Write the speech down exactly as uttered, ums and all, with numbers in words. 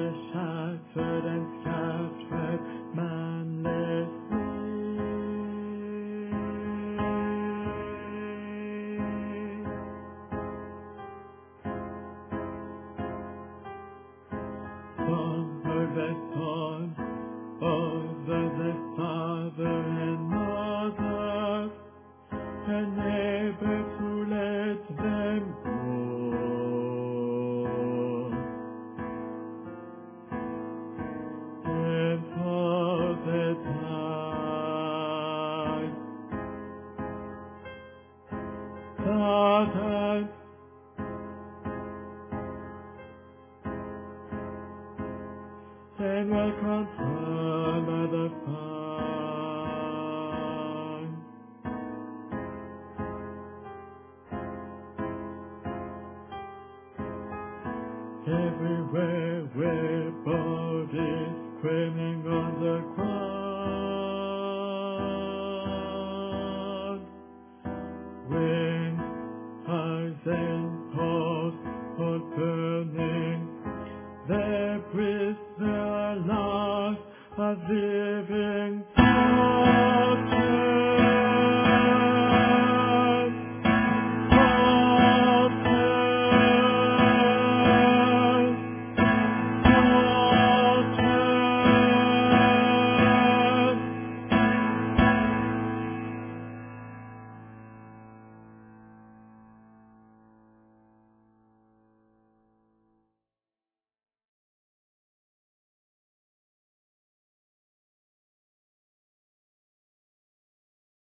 shattered and scattered mindlessly. Some heard their sons, others their father and mother, and never to let them go. And for the time, Satan, and were confirmed by the fire. Everywhere where bodies screaming on the ground.